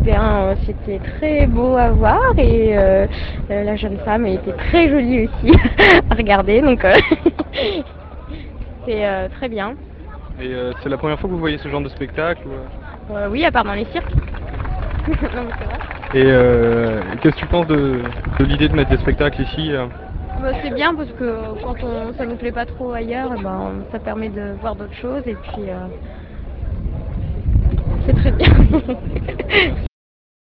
bien, c'était très beau à voir et la jeune femme était très jolie aussi à regarder, donc c'est très bien. Et c'est la première fois que vous voyez ce genre de spectacle Oui, à part dans les cirques. Non, mais c'est vrai. Et qu'est-ce que tu penses de l'idée de mettre des spectacles ici Bah, c'est bien parce que quand ça nous plaît pas trop ailleurs, eh ben, ça permet de voir d'autres choses et puis c'est très bien.